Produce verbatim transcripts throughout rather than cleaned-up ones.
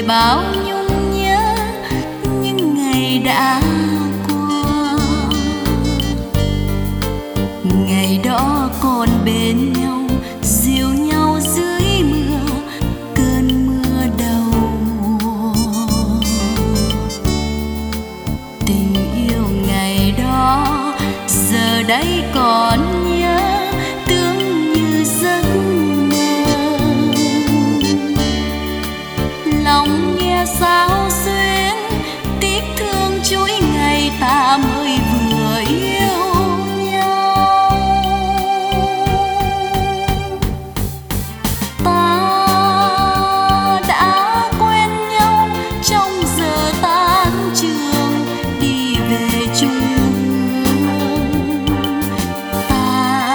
bao nhung nhớ những ngày đã qua. Ngày đó còn bên nhau, dìu nhau dưới mưa, cơn mưa đầu mùa. Tình yêu ngày đó giờ đây còn nhớ, tưởng như giấc mơ. Lòng nghe sao xuyến tiếc thương chuỗi ngày ta mới vừa yêu nhau. Ta đã quen nhau trong giờ tan trường, đi về chung hướng. Ta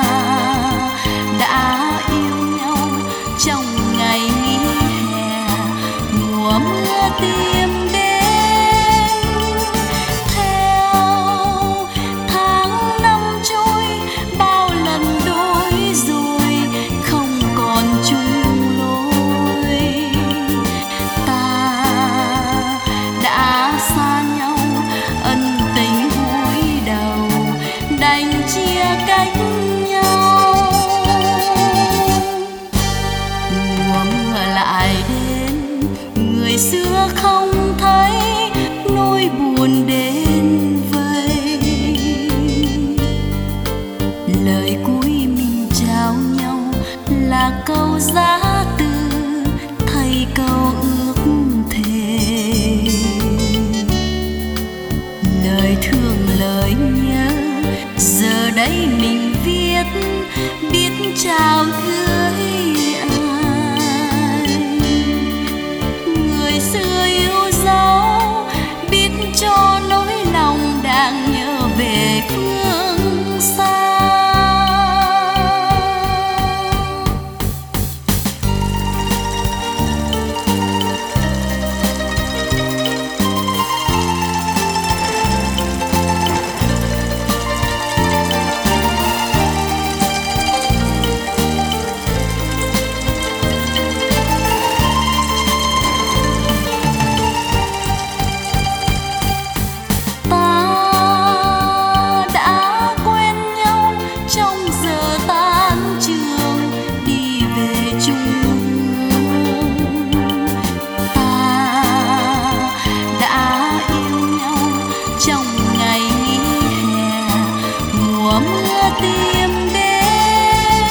đã yêu nhau trong ngày nghỉ hè, mùa mưa tìm đến. Theo tháng năm trôi, bao lần đôi rồi không còn chung lối. Ta đã xa nhau, ân tình gối đầu, đành chia cách nhau. Mùa mưa lại đến, người xưa không thấy, nỗi buồn đến vây. Lời cuối mình trao nhau là câu giá từ, thay câu ước thề. Lời thương lời nhớ giờ đây mình viết, biết trao gửi ai. Người xưa yêu dấu, biết cho nỗi lòng đang nhớ về phương xa. Mùa mưa tìm đến.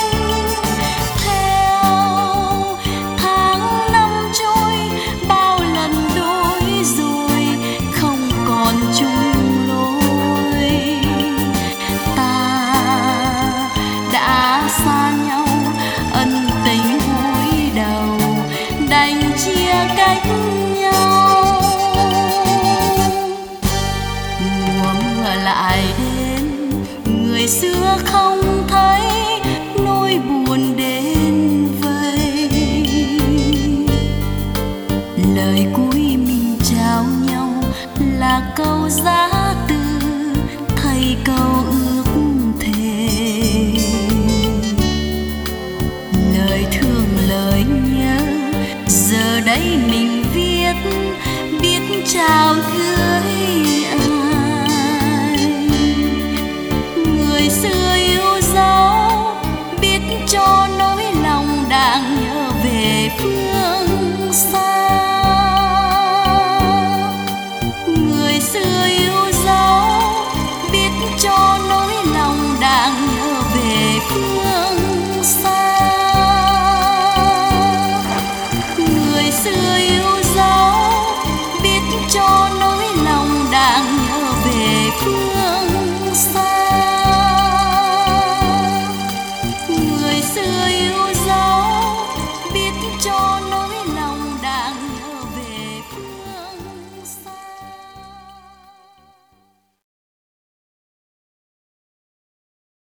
Theo tháng năm trôi, bao lần đôi rồi không còn chung lối. Ta đã xa nhau, ân tình gối đầu, đành chia cách nhau. Mùa mưa lại đến, người xưa không thấy, nỗi buồn đến vây. Lời cuối mình trao nhau là câu giá từ, thay câu ước thề. Lời thương lời nhớ giờ đây mình viết, biết trao gửi ai. Người xưa yêu dấu, biết cho nỗi lòng đang nhớ về phương xa. Người xưa yêu dấu, biết cho nỗi lòng đang nhớ về phương xa. Người xưa yêu dấu, biết cho nỗi